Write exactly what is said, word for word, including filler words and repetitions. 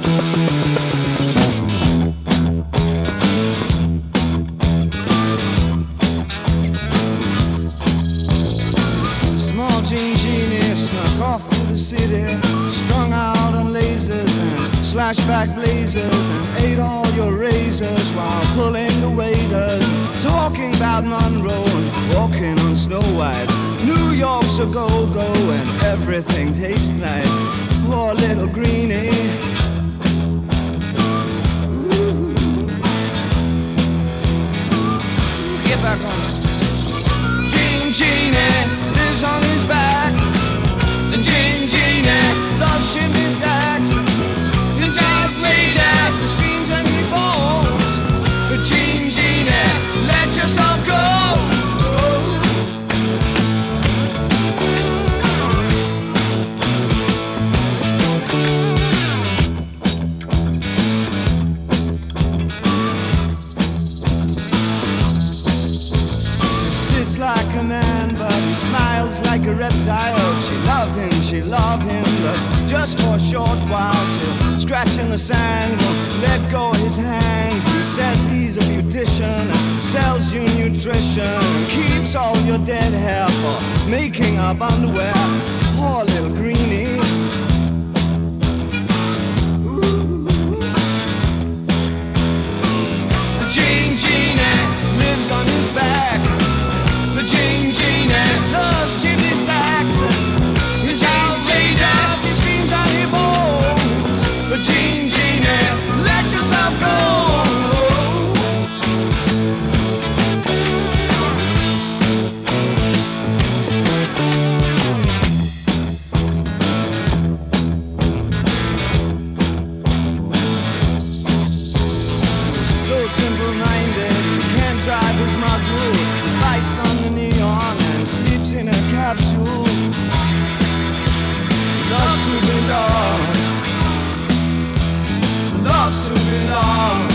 Small Jean Genie snuck off to the city, strung out on lasers and slashback blazers, and ate all your razors while pulling the waiters, talking about Monroe and walking on Snow White. New York's a go-go and everything tastes nice. Poor little greenie. Ooh. Get back on it. Jean Genie lives on his back. The Jean Genie loves chimney stacks. It's outrageous, he screams and he bawls. The Jean Genie, let yourself go. Sits like a man, but he smiles like a reptile. She love him, she love him, but just for a short while. She'll scratch in the sand, won't let go of his hand. He says he's a beautician, sells you nutrition, and keeps all your dead hair for making up underwear. Poor little greenie. Ooh. The Jean Genie lives on his back. The Jean Genie loves chimney stacks. It's outrageous, he screams and he bawls. The Jean Genie, let yourself go. So simple-minded, he can't drive his model. He bites on the neon and sleeps in a capsule. Loves to belong, loves to belong.